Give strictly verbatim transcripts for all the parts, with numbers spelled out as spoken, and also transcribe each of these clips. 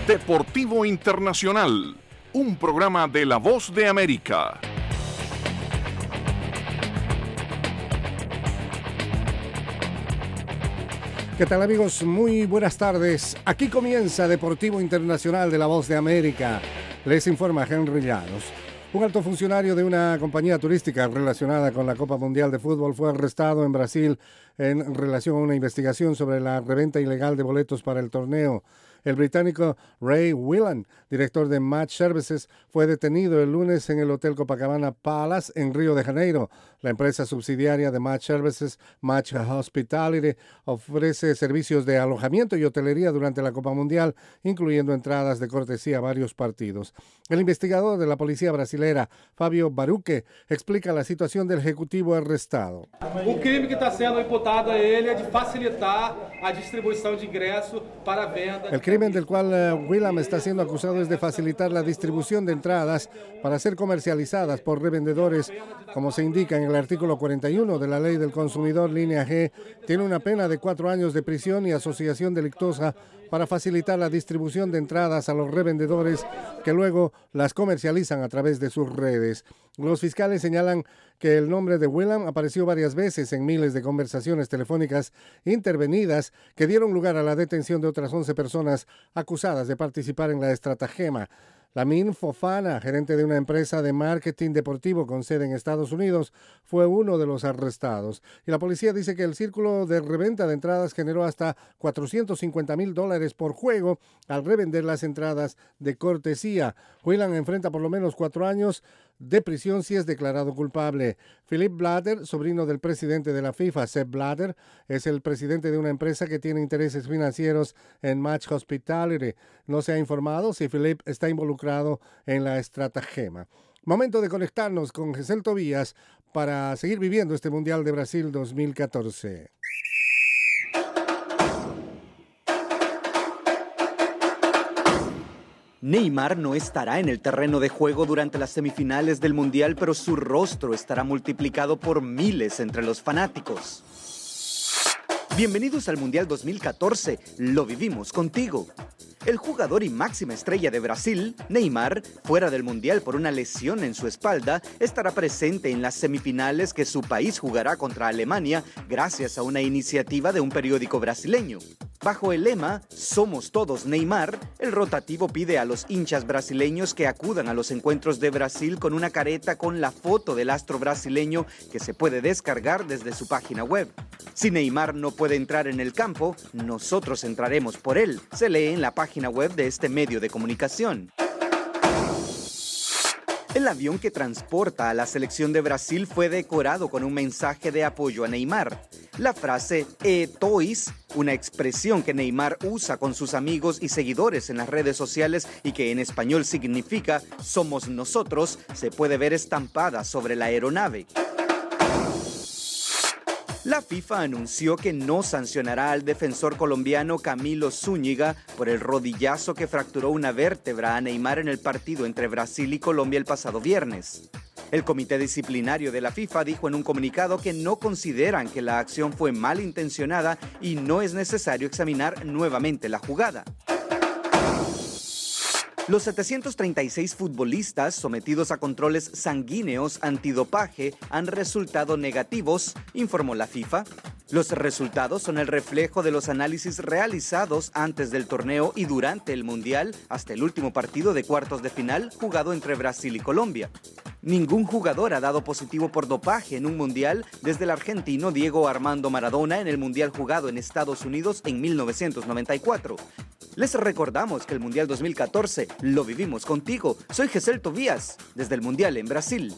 Deportivo Internacional, un programa de La Voz de América. ¿Qué tal, amigos? Muy buenas tardes. Aquí comienza Deportivo Internacional de La Voz de América. Les informa Henry Llanos. Un alto funcionario de una compañía turística relacionada con la Copa Mundial de Fútbol fue arrestado en Brasil en relación a una investigación sobre la reventa ilegal de boletos para el torneo. El británico Ray Whelan, director de Match Services, fue detenido el lunes en el Hotel Copacabana Palace en Río de Janeiro. La empresa subsidiaria de Match Services, Match Hospitality, ofrece servicios de alojamiento y hotelería durante la Copa Mundial, incluyendo entradas de cortesía a varios partidos. El investigador de la policía brasilera, Fábio Baruque, explica la situación del ejecutivo arrestado. O crime que está sendo imputado a ele é de facilitar a distribuição de ingresso para venda. El crimen del cual uh, Whelan está siendo acusado es de facilitar la distribución de entradas para ser comercializadas por revendedores, como se indica en el artículo cuarenta y uno de la Ley del Consumidor, línea G. Tiene una pena de cuatro años de prisión y asociación delictuosa para facilitar la distribución de entradas a los revendedores que luego las comercializan a través de sus redes. Los fiscales señalan que el nombre de Whelan apareció varias veces en miles de conversaciones telefónicas intervenidas que dieron lugar a la detención de otras once personas acusadas de participar en la estratagema. Lamin Fofana, gerente de una empresa de marketing deportivo con sede en Estados Unidos, fue uno de los arrestados. Y la policía dice que el círculo de reventa de entradas generó hasta cuatrocientos cincuenta mil dólares por juego al revender las entradas de cortesía. Whelan enfrenta por lo menos cuatro años de prisión si es declarado culpable. Philipp Blatter, sobrino del presidente de la FIFA, Sepp Blatter, es el presidente de una empresa que tiene intereses financieros en Match Hospitality. No se ha informado si Philipp está involucrado en la estratagema. Momento de conectarnos con Giselle Tobías para seguir viviendo este Mundial de Brasil dos mil catorce. Neymar no estará en el terreno de juego durante las semifinales del Mundial, pero su rostro estará multiplicado por miles entre los fanáticos. Bienvenidos al Mundial dos mil catorce, lo vivimos contigo. El jugador y máxima estrella de Brasil, Neymar, fuera del Mundial por una lesión en su espalda, estará presente en las semifinales que su país jugará contra Alemania gracias a una iniciativa de un periódico brasileño. Bajo el lema "Somos todos Neymar", el rotativo pide a los hinchas brasileños que acudan a los encuentros de Brasil con una careta con la foto del astro brasileño que se puede descargar desde su página web. Si Neymar no puede entrar en el campo, nosotros entraremos por él, se lee en la página web de este medio de comunicación. El avión que transporta a la selección de Brasil fue decorado con un mensaje de apoyo a Neymar. La frase "E tois", una expresión que Neymar usa con sus amigos y seguidores en las redes sociales y que en español significa "somos nosotros", se puede ver estampada sobre la aeronave. La FIFA anunció que no sancionará al defensor colombiano Camilo Zúñiga por el rodillazo que fracturó una vértebra a Neymar en el partido entre Brasil y Colombia el pasado viernes. El comité disciplinario de la FIFA dijo en un comunicado que no consideran que la acción fue malintencionada y no es necesario examinar nuevamente la jugada. Los setecientos treinta y seis futbolistas sometidos a controles sanguíneos antidopaje han resultado negativos, informó la FIFA. Los resultados son el reflejo de los análisis realizados antes del torneo y durante el Mundial hasta el último partido de cuartos de final jugado entre Brasil y Colombia. Ningún jugador ha dado positivo por dopaje en un Mundial desde el argentino Diego Armando Maradona en el Mundial jugado en Estados Unidos en mil novecientos noventa y cuatro. Les recordamos que el Mundial dos mil catorce lo vivimos contigo. Soy Giselle Tobías, desde el Mundial en Brasil.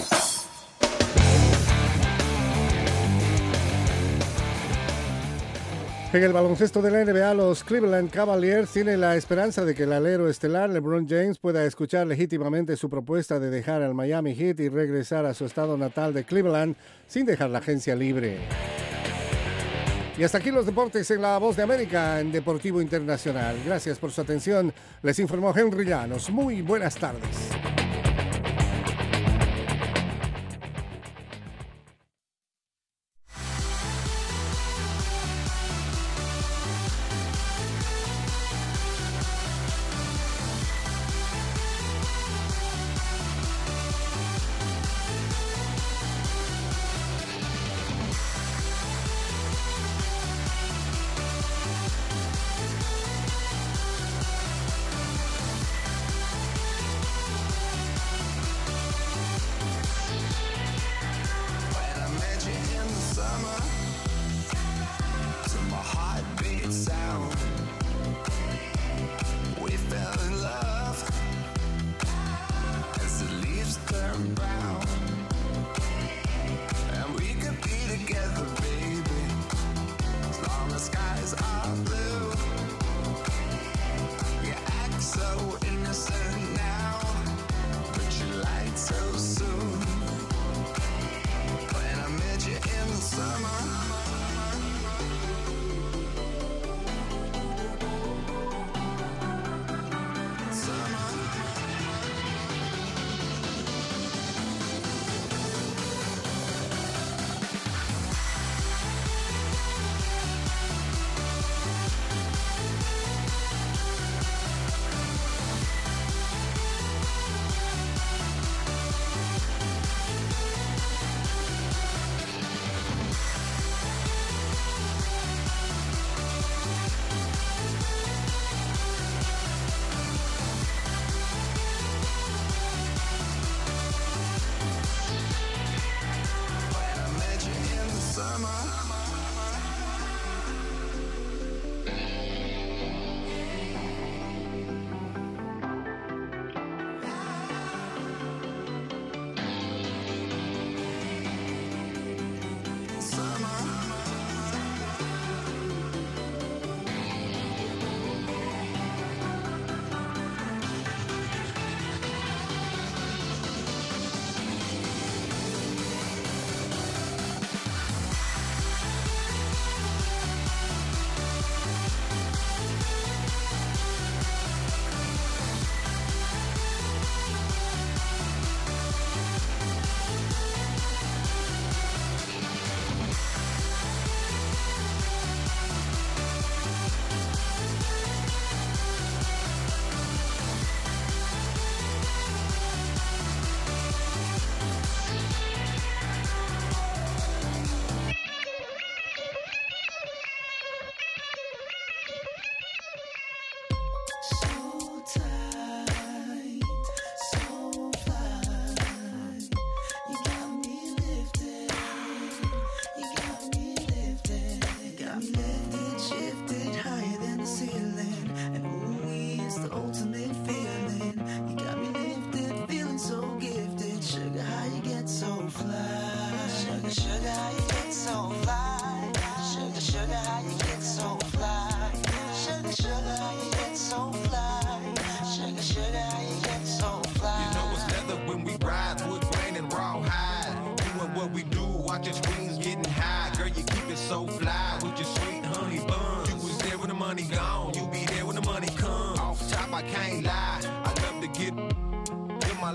En el baloncesto de la N B A, los Cleveland Cavaliers tienen la esperanza de que el alero estelar LeBron James pueda escuchar legítimamente su propuesta de dejar al Miami Heat y regresar a su estado natal de Cleveland sin dejar la agencia libre. Y hasta aquí los deportes en La Voz de América en Deportivo Internacional. Gracias por su atención. Les informó Henry Llanos. Muy buenas tardes.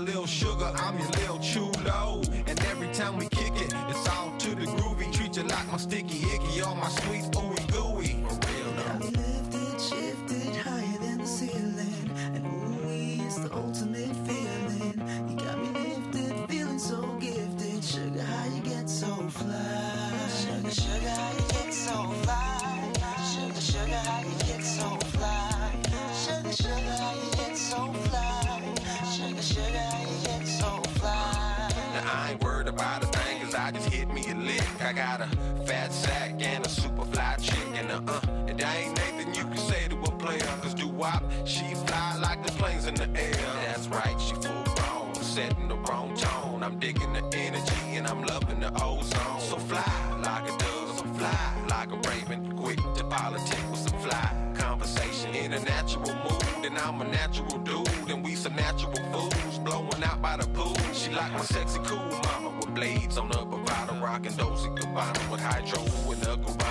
little sugar, I'm your little chulo. And every time we kick it, it's all to the groovy. Treat you like my sticky icky, all my sweet ooey gooey. For real though. Got me lifted, shifted, higher than the ceiling. And ooey, it's the ultimate feeling. You got me lifted, feeling so gifted. Sugar, how you get so fly? Sugar, sugar, how you get so fly? Sugar, sugar, how you get so fly? Sugar, sugar, how you get so fly? Sugar, sugar, how you get so fly? Now I ain't worried about a thing, cause I just hit me a lick. I got a fat sack and a super fly chick. And uh, uh and I ain't Nathan, you can say to a player. Cause doo-wop, she fly like the planes in the air. That's right, she full grown, setting the wrong tone. I'm digging the energy and I'm loving the ozone. So fly like a dove, so fly like a raven. Quick to politic with some fly conversation. In a natural mood, and I'm a natural dude. And we some natural fools, blowing out by the pool. She like my sexy cool mama with blades on her bravado, rocking Dolce Gabbana with hydro in the garage.